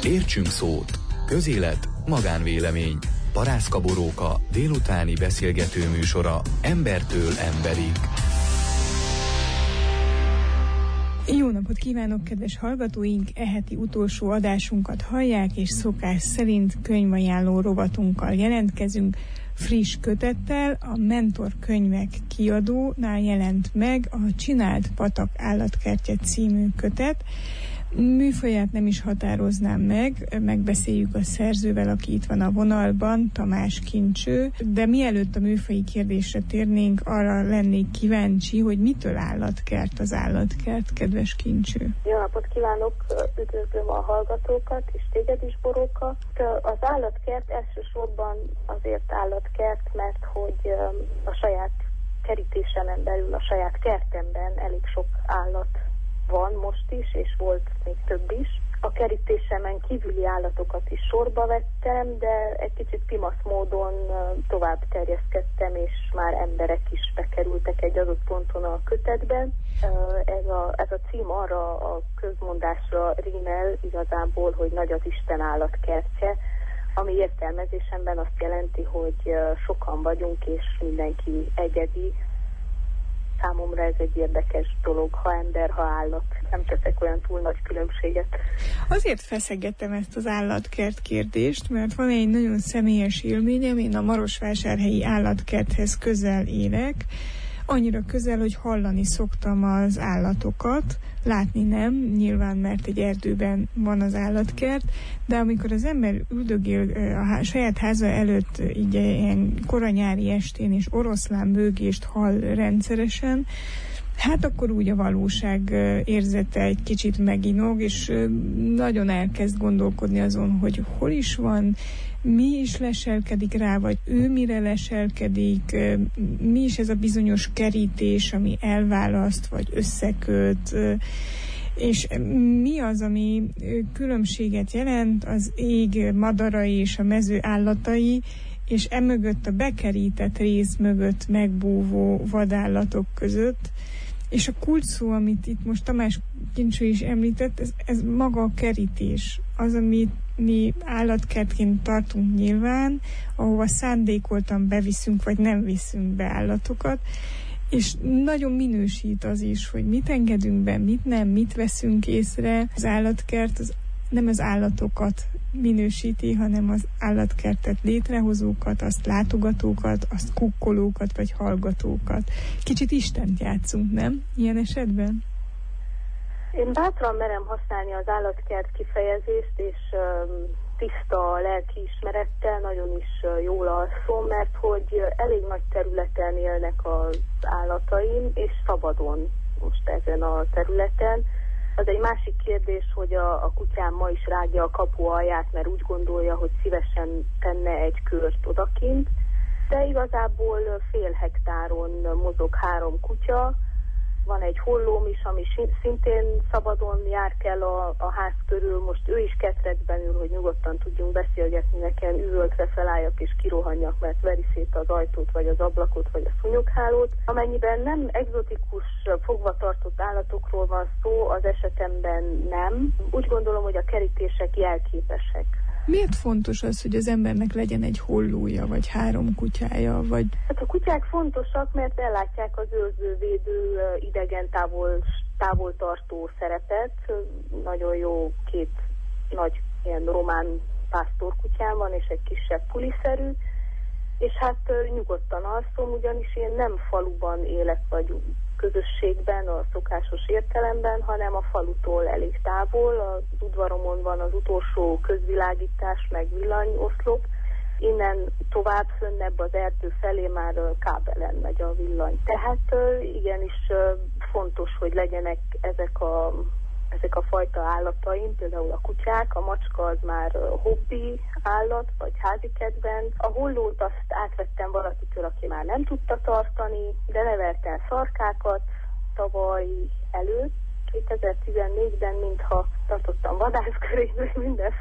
Értsünk szót. Közélet, magánvélemény. Parászka Boróka délutáni beszélgető műsora embertől emberig. Jó napot kívánok, kedves hallgatóink! Heti utolsó adásunkat hallják, és szokás szerint könyvajánló rovatunkkal jelentkezünk. Friss kötettel, a Mentor Könyvek kiadónál jelent meg a Csináld Patak állatkertje című kötet. Műfaját nem is határoznám meg, megbeszéljük a szerzővel, aki itt van a vonalban, Tamás Kincső, de mielőtt a műfaji kérdésre térnénk, arra lennék kíváncsi, hogy mitől állatkert az állatkert, kedves Kincső? Jó napot kívánok, üdvözlöm a hallgatókat, és téged is, Boróka. Az állatkert elsősorban azért állatkert, mert hogy a saját kerítésemen belül, a saját kertemben elég sok állat van most is, és volt még több is. A kerítésemen kívüli állatokat is sorba vettem, de egy kicsit pimasz módon tovább terjeszkedtem, és már emberek is bekerültek egy adott ponton a kötetben. Ez a cím arra a közmondásra rímel igazából, hogy nagy az Isten állatkertje, ami értelmezésemben azt jelenti, hogy sokan vagyunk, és mindenki egyedi. Számomra ez egy érdekes dolog, ha ember, ha állat. Nem teszek olyan túl nagy különbséget. Azért feszegettem ezt az állatkert kérdést, mert van egy nagyon személyes élményem, én a Marosvásárhelyi állatkerthez közel élek, annyira közel, hogy hallani szoktam az állatokat, látni nem, nyilván, mert egy erdőben van az állatkert, de amikor az ember üldögél a saját háza előtt így ilyen koranyári estén, és oroszlán bőgést hall rendszeresen, hát akkor úgy a valóság érzete egy kicsit meginog, és nagyon elkezd gondolkodni azon, hogy hol is van, mi is leselkedik rá, vagy ő mire leselkedik, mi is ez a bizonyos kerítés, ami elválaszt, vagy összeköt, és mi az, ami különbséget jelent az ég madarai és a mező állatai, és emögött a bekerített rész mögött megbúvó vadállatok között. És a kulcsszó, amit itt most Tamás Kincső is említett, ez maga a kerítés. Az, amit mi állatkertként tartunk nyilván, ahova szándékoltan beviszünk, vagy nem viszünk be állatokat, és nagyon minősít az is, hogy mit engedünk be, mit nem, mit veszünk észre. Az állatkert nem az állatokat minősíti, hanem az állatkertet létrehozókat, azt látogatókat, azt kukkolókat vagy hallgatókat. Kicsit Istent játszunk, nem? Ilyen esetben? Én bátran merem használni az állatkert kifejezést, és tiszta lelkiismerettel nagyon is jól alszom, mert hogy elég nagy területen élnek az állataim, és szabadon most ezen a területen. Az egy másik kérdés, hogy a kutyám ma is rágja a kapu alját, mert úgy gondolja, hogy szívesen tenne egy kört odakint, de igazából fél hektáron mozog 3 kutya, van egy hollóm is, ami szintén szabadon járkál a ház körül, most ő is ketrecben ül, hogy nyugodtan tudjunk beszélgetni, nekem üvöltve felálljak és kirohanjak, mert veri szét az ajtót, vagy az ablakot, vagy a szúnyoghálót. Amennyiben nem egzotikus fogvatartott állatokról van szó, az esetemben nem. Úgy gondolom, hogy a kerítések jelképesek. Miért fontos az, hogy az embernek legyen egy hollója, vagy 3 kutyája, vagy... Hát a kutyák fontosak, mert ellátják az őrzővédő, idegen távol tartó szerepet. Nagyon jó 2 nagy ilyen román pásztorkutyám van, és egy kisebb puliszerű, és hát nyugodtan alszom, ugyanis én nem faluban élek, vagy közösségben, a szokásos értelemben, hanem a falutól elég távol. Az udvaromon van az utolsó közvilágítás, meg villanyoszlop. Innen tovább fönnebb az erdő felé már kábelen megy a villany. Tehát igenis fontos, hogy legyenek ezek a fajta állataim, például a kutyák, a macska az már hobbi állat, vagy házi kedvenc. A hollót azt átvettem valakitől, aki már nem tudta tartani, de nevelt el szarkákat tavaly előtt, 2014-ben, mintha tartottam vadászkörét,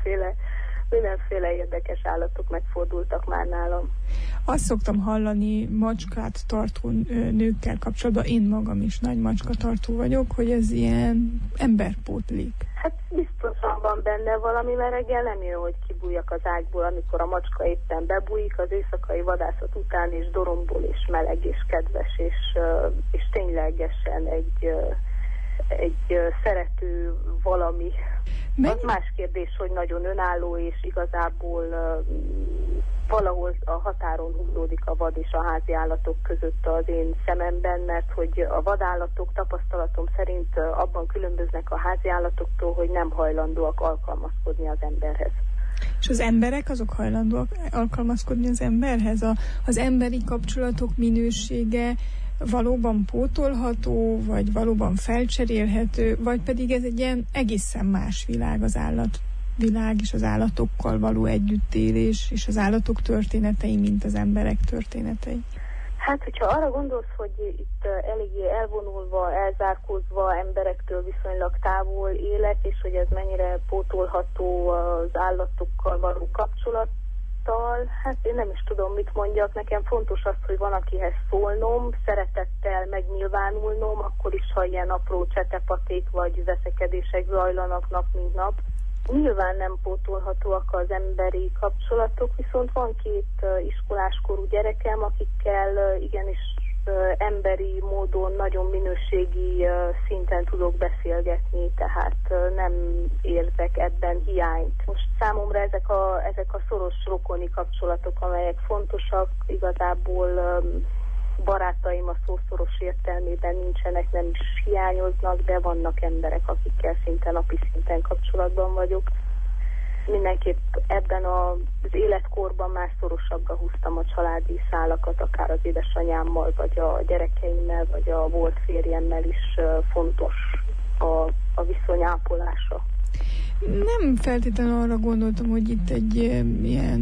mindenféle érdekes állatok megfordultak már nálam. Azt szoktam hallani macskát tartó nőkkel kapcsolatban, én magam is nagy macskatartó vagyok, hogy ez ilyen emberpótlik. Hát biztosan van benne valami, mert reggel nem jön, hogy kibújjak az ágyból, amikor a macska éppen bebújik az éjszakai vadászat után, és dorombol, és meleg, és kedves, és ténylegesen egy szerető valami. Az más kérdés, hogy nagyon önálló, és igazából valahol a határon húzódik a vad és a házi állatok között az én szememben, mert hogy a vadállatok tapasztalatom szerint abban különböznek a házi állatoktól, hogy nem hajlandóak alkalmazkodni az emberhez. És az emberek azok hajlandóak alkalmazkodni az emberhez? Az emberi kapcsolatok minősége valóban pótolható, vagy valóban felcserélhető, vagy pedig ez egy ilyen egészen más világ, az állatvilág és az állatokkal való együttélés, és az állatok történetei, mint az emberek történetei? Hát, hogyha arra gondolsz, hogy itt eléggé elvonulva, elzárkózva, emberektől viszonylag távol élek, és hogy ez mennyire pótolható az állatokkal való kapcsolattal, hát én nem is tudom, mit mondjak. Nekem fontos az, hogy van akihez szólnom, szeretettel megnyilvánulnom, akkor is, ha ilyen apró csetepaték vagy veszekedések zajlanak nap mint nap. Nyilván nem pótolhatóak az emberi kapcsolatok, viszont van 2 iskoláskorú gyerekem, akikkel igenis emberi módon nagyon minőségi szinten tudok beszélgetni, tehát nem érzek ebben hiányt. Most számomra ezek a szoros rokoni kapcsolatok, amelyek fontosak, igazából barátaim a szó szoros értelmében nincsenek, nem is hiányoznak, de vannak emberek, akikkel szinte napi szinten kapcsolatban vagyok. Mindenképp ebben az életkorban már szorosabbra húztam a családi szálakat, akár az édesanyámmal, vagy a gyerekeimmel, vagy a volt férjemmel is fontos a viszony ápolása. Nem feltétlenül arra gondoltam, hogy itt egy ilyen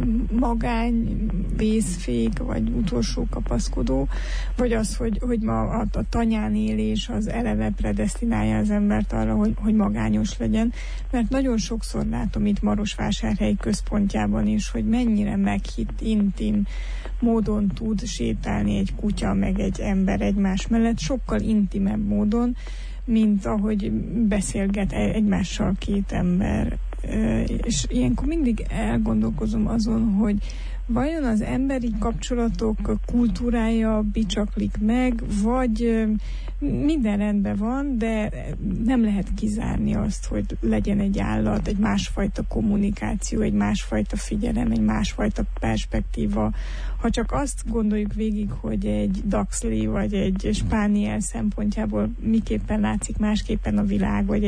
magány, vészfék, vagy utolsó kapaszkodó, vagy az, hogy ma a tanyán élés az eleve predesztinálja az embert arra, hogy magányos legyen. Mert nagyon sokszor látom itt Marosvásárhely központjában is, hogy mennyire meghitt, intim módon tud sétálni egy kutya, meg egy ember egymás mellett, sokkal intimebb módon, mint ahogy beszélget egymással 2 ember. És ilyenkor mindig elgondolkozom azon, hogy vajon az emberi kapcsolatok kultúrája bicsaklik meg, vagy minden rendben van, de nem lehet kizárni azt, hogy legyen egy állat, egy másfajta kommunikáció, egy másfajta figyelem, egy másfajta perspektíva. Ha csak azt gondoljuk végig, hogy egy Dachszli vagy egy spániel szempontjából miképpen látszik másképpen a világ, vagy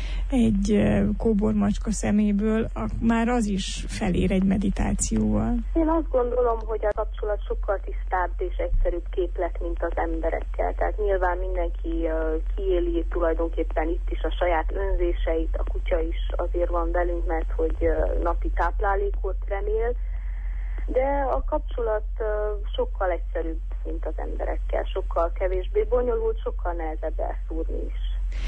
egy kóbormacska szeméből, már az is felér egy meditációval. Én azt gondolom, hogy a kapcsolat sokkal tisztább és egyszerűbb képlet, mint az emberekkel. Tehát nyilván mindenki kiéli tulajdonképpen itt is a saját önzéseit, a kutya is azért van velünk, mert hogy napi táplálékot remél, de a kapcsolat sokkal egyszerűbb, mint az emberekkel, sokkal kevésbé bonyolult, sokkal nehezebb elszúrni is.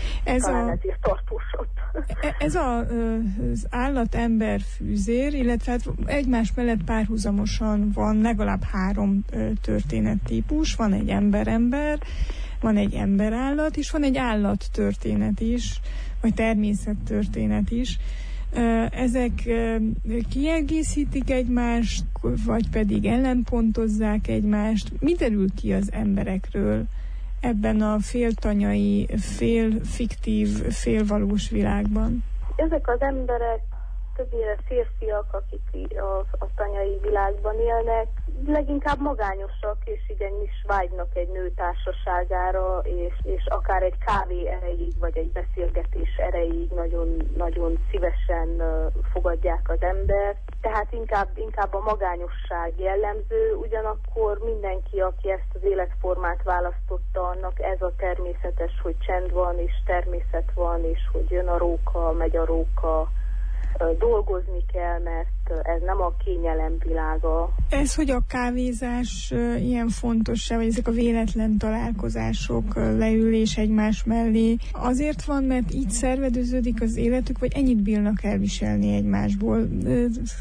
Ez az állat-ember fűzér, illetve hát egymás mellett párhuzamosan van legalább 3 történettípus. Van egy ember-ember, van egy ember-állat, és van egy állattörténet is, vagy természettörténet is. Ezek kiegészítik egymást, vagy pedig ellenpontozzák egymást. Mi derül ki az emberekről ebben a féltanyai, félfiktív, félvalós világban? Ezek az emberek többnyire férfiak, akik a tanyai világban élnek, leginkább magányosak, és igenis vágynak egy nő társaságára, és akár egy kávé erejéig, vagy egy beszélgetés erejéig nagyon, nagyon szívesen fogadják az embert. Tehát inkább a magányosság jellemző, ugyanakkor mindenki, aki ezt az életformát választotta, annak ez a természetes, hogy csend van, és természet van, és hogy jön a róka, megy a róka, dolgozni kell, mert ez nem a kényelem világa. Ez, hogy a kávézás ilyen fontos, vagy ezek a véletlen találkozások, leülés egymás mellé, azért van, mert így szerveződik az életük, vagy ennyit bírnak elviselni egymásból?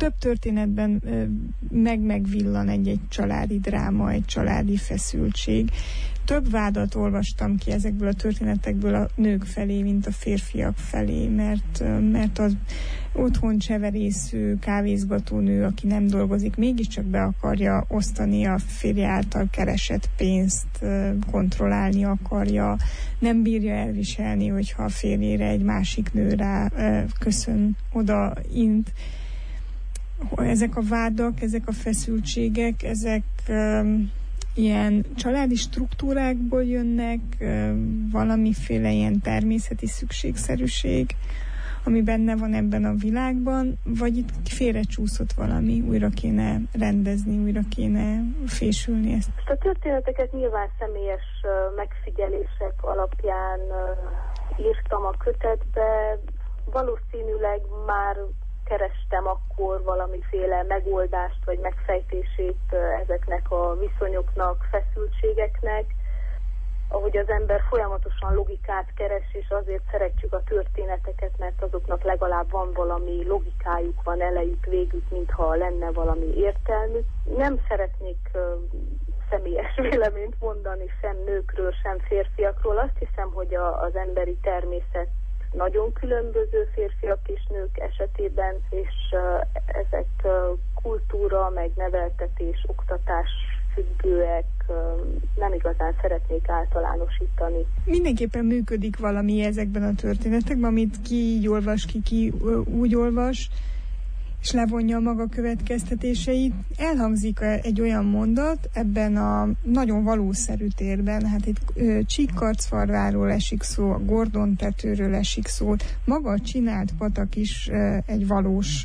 több történetben megvillan egy családi dráma, egy családi feszültség. Több vádat olvastam ki ezekből a történetekből a nők felé, mint a férfiak felé, mert az otthon cseverésző, kávézgató nő, aki nem dolgozik, mégiscsak be akarja osztani a férje által keresett pénzt, kontrollálni akarja, nem bírja elviselni, hogyha a férjére egy másik nő rá köszön odaint. Ezek a vádak, ezek a feszültségek, ezek ilyen családi struktúrákból jönnek, valamiféle ilyen természeti szükségszerűség, ami benne van ebben a világban, vagy itt félrecsúszott valami, újra kéne rendezni, újra kéne fésülni ezt. A történeteket nyilván személyes megfigyelések alapján írtam a kötetbe. Valószínűleg már kerestem akkor valamiféle megoldást vagy megfejtését ezeknek a viszonyoknak, feszültségeknek, ahogy az ember folyamatosan logikát keres, és azért szeretjük a történeteket, mert azoknak legalább van valami logikájuk, van elejük, végük, mintha lenne valami értelmük. Nem szeretnék személyes véleményt mondani sem nőkről, sem férfiakról. Azt hiszem, hogy az emberi természet nagyon különböző férfiak és nők esetében, és ezek kultúra, meg neveltetés, oktatás függőek, nem igazán szeretnék általánosítani. Mindenképpen működik valami ezekben a történetekben, amit ki így olvas, ki úgy olvas, és levonja a maga következtetéseit. Elhangzik egy olyan mondat ebben a nagyon valószerű térben, hát itt Csíkkarcfarváról esik szó, a Gordon tetőről esik szó, maga a csinált patak is egy valós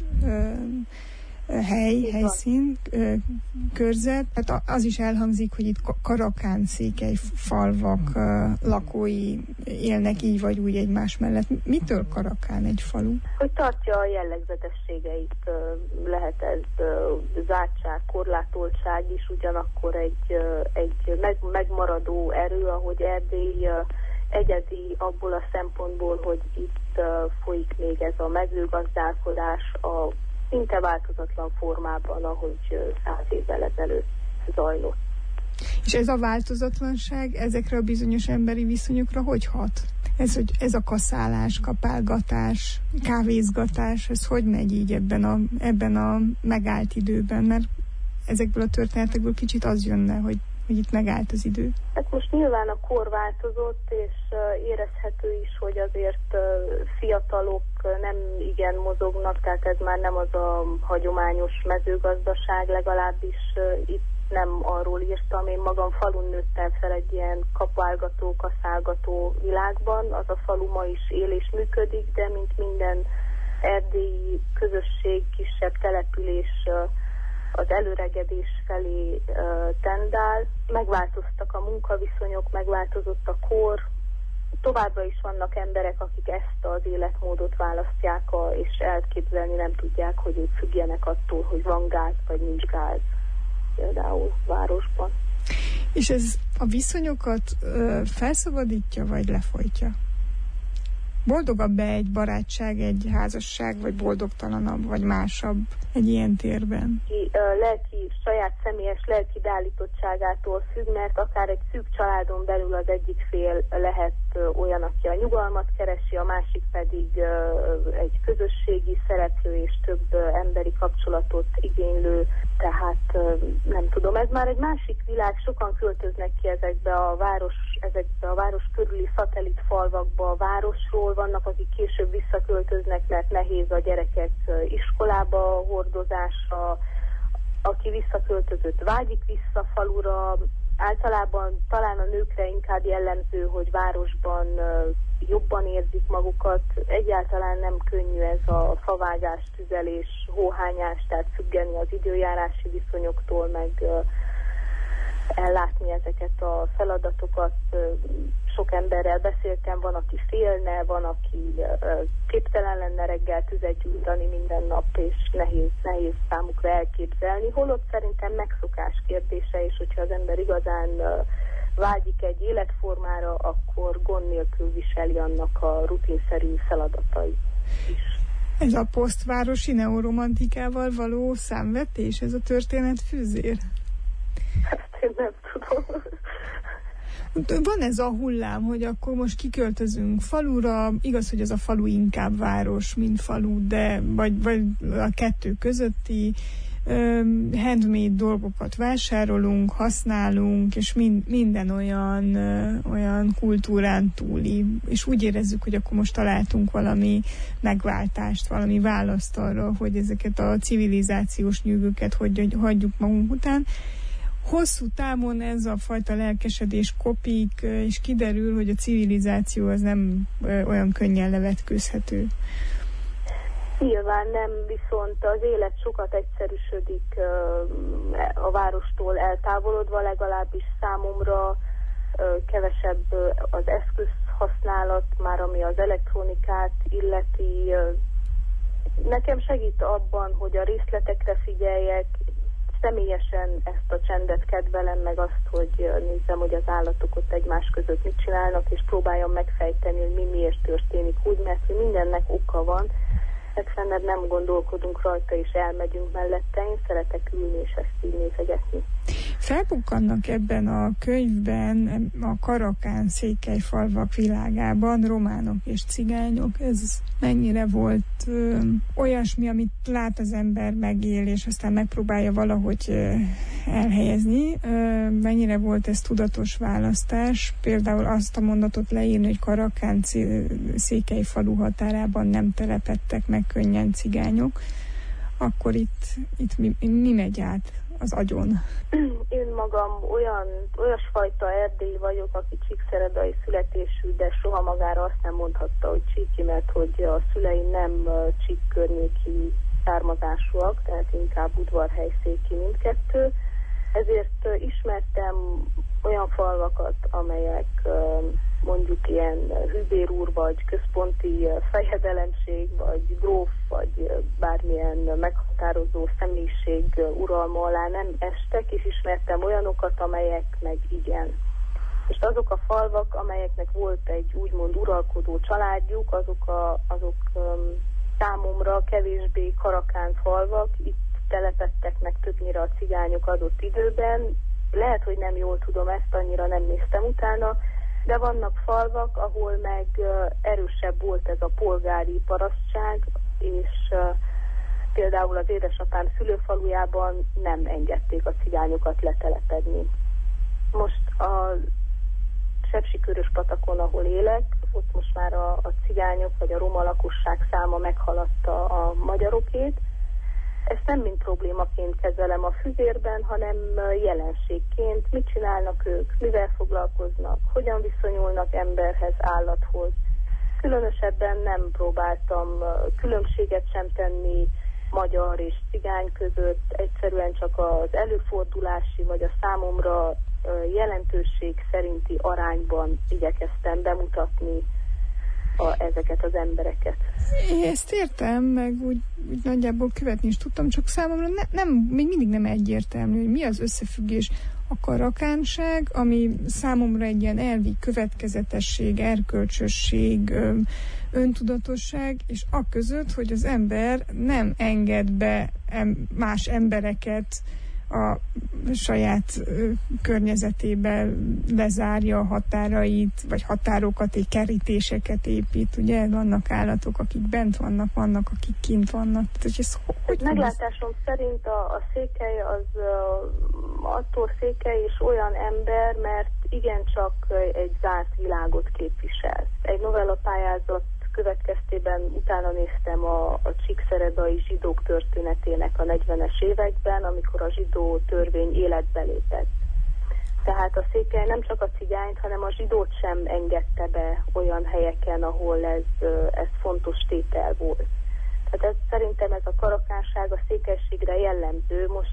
helyszín, körzet. Hát az is elhangzik, hogy itt karakánszékely falvak lakói élnek így vagy úgy egymás mellett. Mitől Karakán egy falu? Hogy tartja a jellegzetességeit, lehet ez zártság, korlátoltság is, ugyanakkor egy megmaradó erő, ahogy Erdély egyedi abból a szempontból, hogy itt folyik még ez a mezőgazdálkodás a szinte változatlan formában, ahogy 100 évvel ezelőtt zajlott. És ez a változatlanság ezekre a bizonyos emberi viszonyokra hogy hat? Ez a kaszálás, kapálgatás, kávézgatás, ez hogy megy így ebben a megállt időben? Mert ezekből a történetekből kicsit az jönne, hogy itt megállt az idő. Hát most nyilván a kor változott, és érezhető is, hogy azért fiatalok nem igen mozognak, tehát ez már nem az a hagyományos mezőgazdaság, legalábbis itt nem arról írtam. Én magam falun nőttem fel egy ilyen kapálgató, kaszálgató világban. Az a falu ma is él és működik, de mint minden erdélyi közösség, kisebb település az előregedés felé tendál. Megváltoztak a munkaviszonyok, megváltozott a kor. Továbbra is vannak emberek, akik ezt az életmódot választják, és elképzelni nem tudják, hogy ők függjenek attól, hogy van gáz vagy nincs gáz, például városban. És ez a viszonyokat felszabadítja, vagy lefolytja? Boldogabb-e egy barátság, egy házasság, vagy boldogtalanabb, vagy másabb egy ilyen térben? Saját személyes lelki beállítottságától függ, mert akár egy szűk családon belül az egyik fél lehet olyan, aki a nyugalmat keresi, a másik pedig egy közösségi szereplő és több emberi kapcsolatot igénylő, tehát nem tudom, ez már egy másik világ, sokan költöznek ki ezekbe a város körüli szatellit falvakba a városról, vannak, akik később visszaköltöznek, mert nehéz a gyerekek iskolába hordozása, aki visszaköltözött vágyik vissza falura, általában talán a nőkre inkább jellemző, hogy városban jobban érzik magukat, egyáltalán nem könnyű ez a favágás, tüzelés, hóhányás, tehát függeni az időjárási viszonyoktól, meg ellátni ezeket a feladatokat. Sok emberrel beszéltem, van, aki félne, van, aki képtelen lenne reggel tüzet gyújtani minden nap, és nehéz számukra elképzelni. Holott szerintem megszokás kérdése, és hogyha az ember igazán vágyik egy életformára, akkor gond nélkül viseli annak a rutinszerű feladatait is. Ez a posztvárosi neoromantikával való számvetés, ez a történetfűzér? Ezt én nem tudom. Van ez a hullám, hogy akkor most kiköltözünk falura, igaz, hogy az a falu inkább város, mint falu, de vagy a kettő közötti handmade dolgokat vásárolunk, használunk, és minden olyan kultúrán túli, és úgy érezzük, hogy akkor most találtunk valami megváltást, valami választ arra, hogy ezeket a civilizációs nyűgöket hagyjuk magunk után. Hosszú távon ez a fajta lelkesedés kopik, és kiderül, hogy a civilizáció az nem olyan könnyen levetkőzhető. Nyilván nem, viszont az élet sokat egyszerűsödik a várostól eltávolodva, legalábbis számomra kevesebb az eszközhasználat, már ami az elektronikát illeti. Nekem segít abban, hogy a részletekre figyeljek, személyesen ezt a csendet kedvelem, meg azt, hogy nézzem, hogy az állatok ott egymás között mit csinálnak, és próbáljam megfejteni, hogy mi miért történik úgy, mert hogy mindennek oka van. Legfeljebb nem gondolkodunk rajta, és elmegyünk mellette. Én szeretek ülni, és ezt így nézegetni. Felbukkannak ebben a könyvben a Karakán-székelyfalvak világában románok és cigányok. Ez mennyire volt olyasmi, amit lát az ember, megél, és aztán megpróbálja valahogy elhelyezni. Mennyire volt ez tudatos választás? Például azt a mondatot leírni, hogy Karakán-székelyfalu határában nem telepedtek meg könnyen cigányok. Akkor itt mi megy át az agyon? Én magam olyasfajta erdélyi vagyok, aki csíkszeredai születésű, de soha magára azt nem mondhatta, hogy csíki, mert hogy a szülei nem csík környéki származásúak, tehát inkább udvarhelyszéki mindkettő. Ezért ismertem olyan falvakat, amelyek mondjuk ilyen hűbérúr, vagy központi fejedelemség, vagy gróf, vagy bármilyen meghatározó személyiség uralma alá nem estek, és ismertem olyanokat, amelyek meg igen. És azok a falvak, amelyeknek volt egy úgymond uralkodó családjuk, azok számomra kevésbé Karakán falvak, itt telepedtek meg többnyire a cigányok adott időben. Lehet, hogy nem jól tudom ezt, annyira nem néztem utána, de vannak falvak, ahol meg erősebb volt ez a polgári parasztság, és például az édesapám szülőfalujában nem engedték a cigányokat letelepedni. Most a Sepsikörös-patakon, ahol élek, ott most már a cigányok vagy a roma lakosság száma meghaladta a magyarokét. Ezt nem mint problémaként kezelem a füzérben, hanem jelenségként. Mit csinálnak ők, mivel foglalkoznak, hogyan viszonyulnak emberhez, állathoz. Különösebben nem próbáltam különbséget sem tenni magyar és cigány között, egyszerűen csak az előfordulási vagy a számomra jelentőség szerinti arányban igyekeztem bemutatni ezeket az embereket. Én ezt értem, meg úgy nagyjából követni is tudtam, csak számomra még mindig nem egyértelmű, hogy mi az összefüggés a karakánság, ami számomra egy ilyen elvi következetesség, erkölcsösség, öntudatosság, és aközött, hogy az ember nem enged be más embereket a saját környezetébe, lezárja a határait, vagy határokat, egy kerítéseket épít. Ugye vannak állatok, akik bent vannak, vannak, akik kint vannak. Tehát, ez hogy meglátásom szerint a székely az attól székely és olyan ember, mert igencsak egy zárt világot képvisel. Egy novellapályázat következtében utána néztem a csíkszeredai zsidók történetének a 40-es években, amikor a zsidó törvény életbe lépett. Tehát a székely nem csak a cigányt, hanem a zsidót sem engedte be olyan helyeken, ahol ez fontos tétel volt. Tehát szerintem ez a karakánság a székelységre jellemző. Most,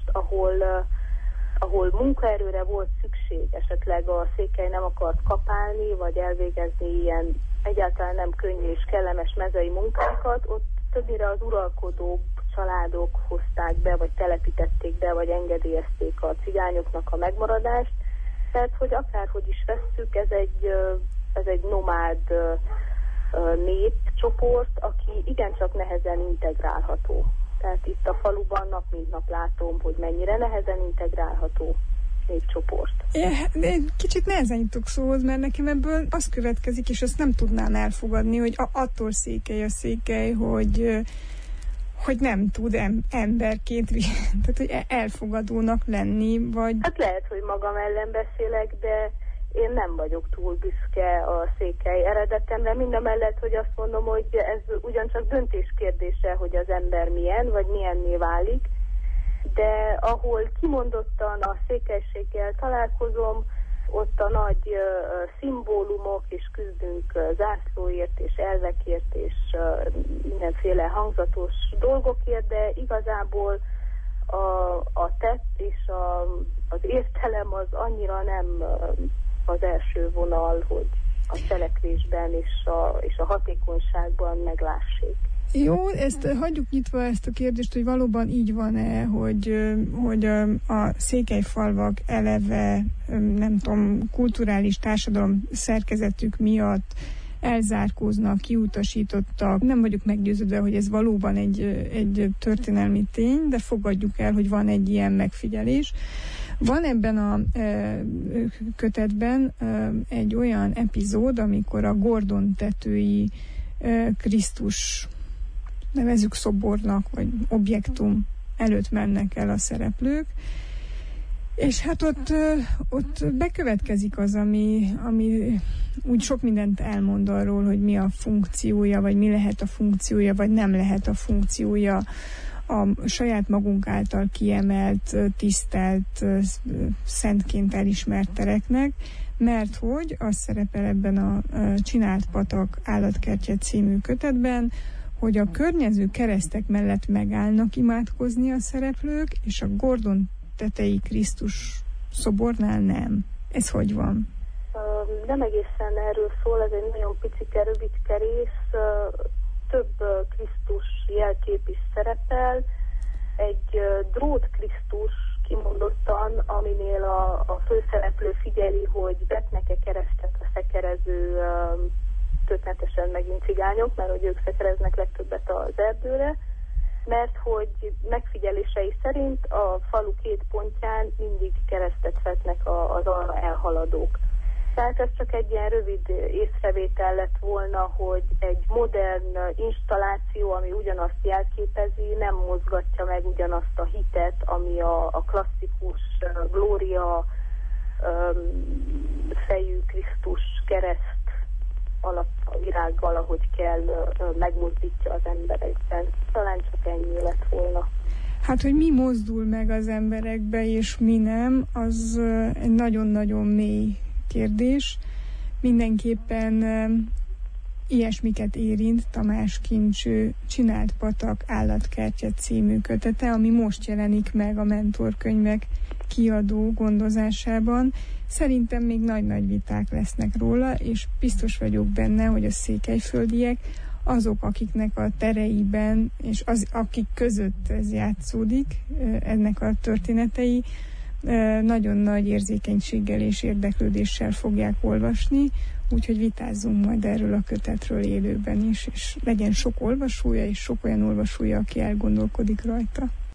ahol munkaerőre volt szükség, esetleg a székely nem akart kapálni, vagy elvégezni ilyen egyáltalán nem könnyű és kellemes mezei munkákat, ott többnyire az uralkodó családok hozták be, vagy telepítették be, vagy engedélyezték a cigányoknak a megmaradást. Tehát, hogy akárhogy is vesszük, ez egy nomád népcsoport, aki igencsak nehezen integrálható. Tehát itt a faluban nap mint nap látom, hogy mennyire nehezen integrálható népcsoport. Kicsit nehezen jutok szóhoz, mert nekem ebből az következik, és azt nem tudnám elfogadni, hogy attól székely a székely, hogy nem tud emberként, tehát hogy elfogadónak lenni, vagy... Hát lehet, hogy magam ellen beszélek, de én nem vagyok túl büszke a székely eredetemre, mindamellett, hogy azt mondom, hogy ez ugyancsak döntés kérdése, hogy az ember milyen, vagy milyenné válik, de ahol kimondottan a székelységgel találkozom, ott a nagy szimbólumok, és küzdünk zászlóért, és elvekért, és mindenféle hangzatos dolgokért, de igazából a tett és az értelem az annyira nem az első vonal, hogy a cselekvésben és a hatékonyságban meglássék. Jó, ezt hagyjuk nyitva ezt a kérdést, hogy valóban így van-e, hogy a székelyfalvak eleve, nem tudom, kulturális társadalom szerkezetük miatt elzárkóznak, kiutasítottak. Nem vagyok meggyőződve, hogy ez valóban egy történelmi tény, de fogadjuk el, hogy van egy ilyen megfigyelés. Van ebben a kötetben egy olyan epizód, amikor a Gordon tetői Krisztus, nevezzük szobornak, vagy objektum előtt mennek el a szereplők, és hát ott bekövetkezik az, ami úgy sok mindent elmond arról, hogy mi a funkciója, vagy mi lehet a funkciója, vagy nem lehet a funkciója a saját magunk által kiemelt, tisztelt, szentként elismert tereknek, mert hogy az szerepel ebben a Csinált patak állatkertje című kötetben, hogy a környező keresztek mellett megállnak imádkozni a szereplők, és a Gordon tetei Krisztus szobornál nem. Ez hogy van? Nem egészen erről szól, ez egy nagyon picike, rövidke rész, több Krisztus jelkép is szerepel, egy drót Krisztus kimondottan, aminél a főszereplő figyeli, hogy vetnek-e keresztet a szekerező, történetesen megint cigányok, mert hogy ők szekereznek legtöbbet az erdőre, mert hogy megfigyelései szerint a falu két pontján mindig keresztet vetnek az arra elhaladók. Tehát ez csak egy ilyen rövid észrevétel lett volna, hogy egy modern installáció, ami ugyanazt jelképezi, nem mozgatja meg ugyanazt a hitet, ami a klasszikus glória fejű Krisztus kereszt alapvirággal, ahogy kell, megmozdítja az emberekben. Talán csak ennyi lett volna. Hát, hogy mi mozdul meg az emberekbe, és mi nem, az egy nagyon-nagyon mély kérdés. Mindenképpen ilyesmiket érint Tamás Kincső Csinált patak állatkertje című kötete, ami most jelenik meg a Mentorkönyvek kiadó gondozásában. Szerintem még nagy-nagy viták lesznek róla, és biztos vagyok benne, hogy a székelyföldiek azok, akiknek a tereiben, és akik között ez játszódik, ennek a történetei, nagyon nagy érzékenységgel és érdeklődéssel fogják olvasni, úgyhogy vitázzunk majd erről a kötetről élőben is, és legyen sok olvasója, és sok olyan olvasója, aki elgondolkodik rajta.